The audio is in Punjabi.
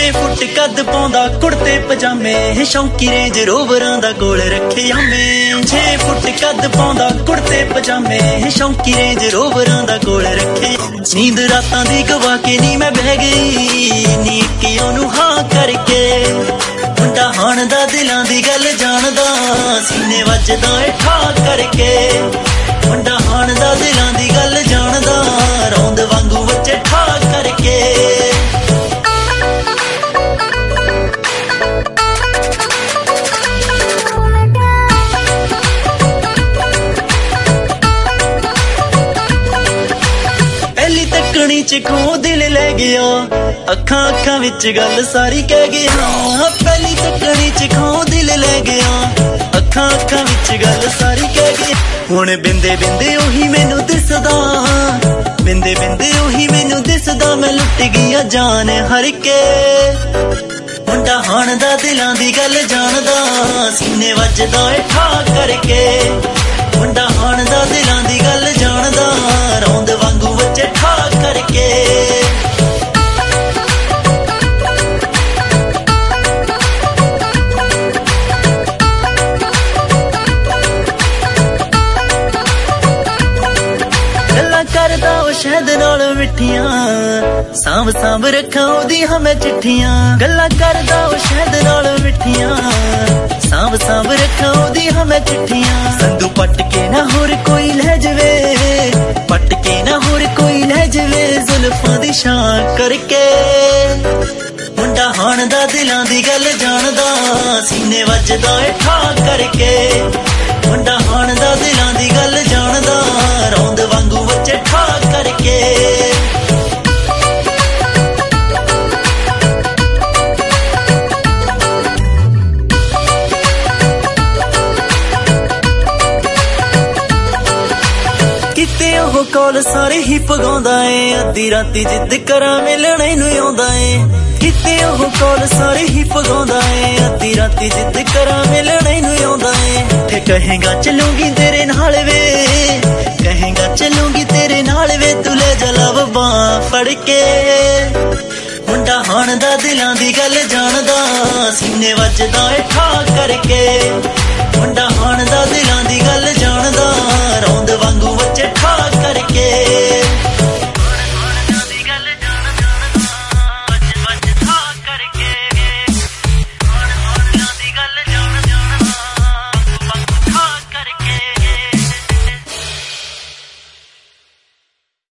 ਫੁੱਟ ਕੱਦ ਪਾਉਂਦਾ ਕੁੜਤੇ ਪਜਾਮੇ, ਸ਼ੌਂਕੀ ਰੇਂਜ ਰੋਵਰਾਂ ਦਾ ਕੋਲ ਰੱਖੇ ਆਮੇ। 6 ਫੁੱਟ ਕੱਦ ਪਾਉਂਦਾ ਕੁੜਤੇ ਪਜਾਮੇ, ਸ਼ੌਂਕੀ ਰੇਂਜ ਰੋਵਰਾਂ ਦਾ ਕੋਲ ਰੱਖੇ। ਨੀਂਦ ਰਾਤਾਂ ਦੀ ਗਵਾ ਕੇ ਨੀ ਮੈਂ ਬਹਿ ਗਈ, ਨੀ ਕਿ ਉਹਨੂੰ ਹਾਂ ਕਰਕੇ। ਮੁੰਡਾ ਹਾਣ ਦਾ ਦਿਲਾਂ ਦੀ ਗੱਲ ਜਾਣਦਾ, ਸੀਨੇ ਵੱਜਦਾ ਏ ਠਾ ਕਰਕੇ। ਮੁੰਡਾ ਹਾਣ ਦਾ ਦਿਲਾਂ ਦੀ ਗੱਲ ਜਾਣਦਾ, ਰੌਂਦ ਵਾਂਗੂ ਬੱਚੇ ਠਾ ਕਰਕੇ। ਪਹਿਲੀ ਤੱਕਣੀ ਚ ਖੋ ਦਿਲ ਲੈ ਗਿਆ, ਅੱਖਾਂ ਅੱਖਾਂ ਵਿੱਚ ਗੱਲ ਸਾਰੀ ਕਹਿ ਗਿਆ। ਪਹਿਲੀ ਤੱਕਣੀ ਚ ਖੋ ਦਿਲ ਲੈ ਗਿਆ, ਅੱਖਾਂ ਅੱਖਾਂ ਵਿੱਚ ਗੱਲ ਸਾਰੀ ਕਹਿ ਗਿਆ। ਹੁਣ ਬਿੰਦੇ ਬਿੰਦੇ ਉਹੀ ਮੈਨੂੰ ਦਿਸਦਾ, ਬਿੰਦੇ ਬਿੰਦੇ ਉਹੀ ਮੈਨੂੰ ਦਿਸਦਾ, ਮੈਂ ਲੁੱਟ ਗਿਆ ਜਾਨ ਹਰ ਕੇ। ਮੁੰਡਾ ਹਾਣ ਦਾ ਦਿਲਾਂ ਦੀ ਗੱਲ ਜਾਣਦਾ, ਸੀਨੇ ਵੱਜਦਾ ਏ ਠਾ ਕਰਕੇ। ਮੁੰਡਾ ਹਾਣ ਦਾ ਦਿਲਾਂ ਦੀ ਗੱਲ ਜਾਣਦਾ, ਰੌਂਦ ਵਾਂਗੂ ਬੱਚੇ ਠਾ ਕਰਕੇ। ਕਰਦਾ ਉਹ ਸ਼ਹਿਦ ਨਾਲ ਮਿੱਠੀਆਂ, ਸਾਂਭ ਸਾਂਭ ਰੱਖਾਂ ਉਹਦੀ ਹਮੇ ਚਿੱਠੀਆਂ। ਗੱਲਾਂ ਕਰਦਾ ਉਹ ਸ਼ਹਿਦ ਨਾਲ ਮਿੱਠੀਆਂ, ਸਾਂਭ ਸਾਂਭ ਰੱਖਾਂ ਉਹਦੀ ਹਮੇ ਚਿੱਠੀਆਂ। ਸੰਦੂ ਪੱਟ ਕੇ ਨਾ ਹੋਰ ਕੋਈ ਲੈ ਜਵੇ, ਪੱਟ ਕੇ ਨਾ ਹੋਰ ਕੋਈ ਲੈ ਜਵੇ, ਜ਼ੁਲਫਾਂ ਦੀ ਛਾਂ ਕਰਕੇ। ਮੁੰਡਾ ਹਾਣ ਦਾ ਦਿਲਾਂ ਦੀ ਗੱਲ ਜਾਣਦਾ, ਸੀਨੇ ਵੱਜਦਾ ਏ ਠਾ ਕਰਕੇ। ਮੁੰਡਾ ਹਾਣ ਦਾ ਦਿਲਾਂ ਦੀ ਗੱਲ ਜਾਣਦਾ, ਰੌਂਦ ਵਾਂਗੂ ਬੱਚੇ ਠਾ ਕਰਕੇ। ਕਿਤੇ ਉਹ ਕੋਲ ਸਾਰੇ ਹੀ ਪਗਾਉਂਦਾ ਏ, ਅੱਧੀ ਰਾਤੀ ਜਿੱਦ ਕਰਾਂ ਮਿਲਣੇ ਨੂੰ ਆਉਂਦਾ ਏ। ਕਿਤੇ ਉਹ ਕੋਲ ਸਾਰੇ ਹੀ ਪਗਾਉਂਦਾ ਏ, ਅੱਧੀ ਰਾਤੀ ਜਿੱਦ ਕਰਾਂ ਮਿਲਣੇ ਨੂੰ ਆਉਂਦਾ ਏ। ਤੇ ਕਹੇਗਾ ਚੱਲੂਗੀ ਤੇਰੇ ਨਾਲ ਵੇ, ਕਹੇਗਾ ਚੱਲੂਗੀ ਤੇਰੇ ਨਾਲ ਵੇ, ਤੂੰ ਲੈ ਜਾ ਲਵ ਬਾਂਹ ਫੜ ਕੇ। ਮੁੰਡਾ ਹਾਣ ਦਾ ਦਿਲਾਂ ਦੀ ਗੱਲ ਜਾਣਦਾ, ਸੀਨੇ ਵੱਜਦਾ ਏ ਠਾ ਕਰਕੇ। ਮੁੰਡਾ ਹਾਣ ਦਾ ਦਿਲਾਂ ਦੀ ਗੱਲ ਜਾਣਦਾ, ਰੌਂਦ